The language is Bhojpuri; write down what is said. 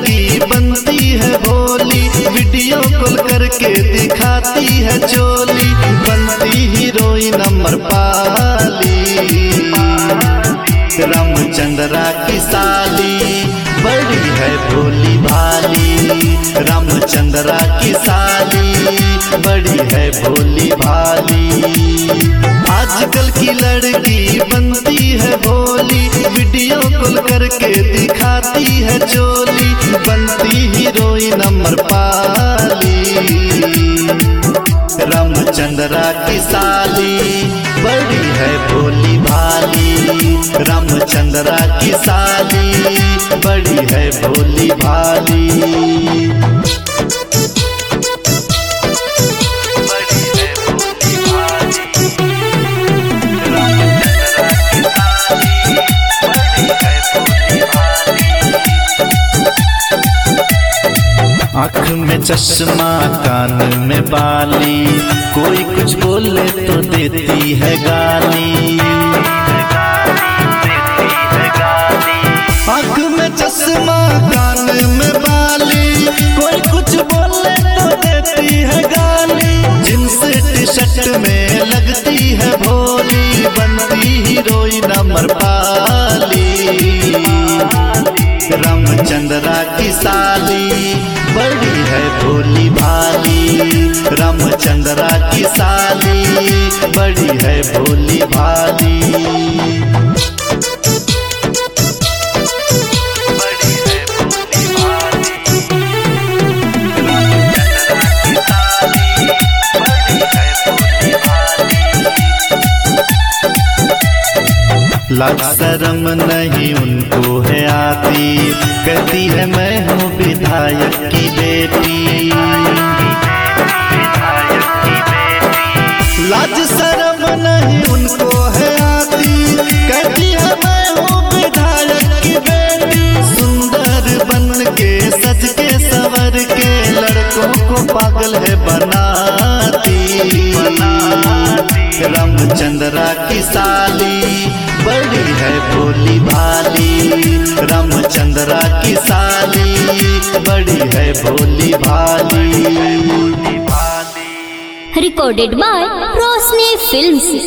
लड़की बनती है भोली, वीडियो कॉल करके दिखाती है चोली, बनती हीरोइन अमरपाली। रामचंद्रा की साली बड़ी है भोली भाली, रामचंद्रा की साली बड़ी है भोली भाली। आजकल की लड़की बनती है भोली, वीडियो कॉल करके दिखाती है चोली, बनती हीरोइन अमरपाली। रामचंद्रा की साली बड़ी है भोली भाली, रामचंद्रा की साली बड़ी है भोली भाली। आँख में चश्मा कान में बाली, कोई कुछ बोले तो देती है गाली। आँख में चश्मा कान में बाली, कोई कुछ बोले तो देती है गाली। जींस टी शर्ट में लगती है भोली, बनती हीरोइन अमरपाली। रामचंद्रा की साली बड़ी है भोली भाली, रामचंद्रा की साली बड़ी है भोली भाली। लाज शर्म नहीं उनको है आती, कहती है मैं हूँ विधायक की बेटी। लाज शर्म नहीं उनको है आती, कहती है मैं हूँ विधायक की बेटी। सुंदर बन के सज के संवर के लड़कों को पागल है बनाती। रामचंद्रा की साली बड़ी है भोली भाली, रामचंद्रा की साली बड़ी है भोली भाली। Recorded by Rosni Films।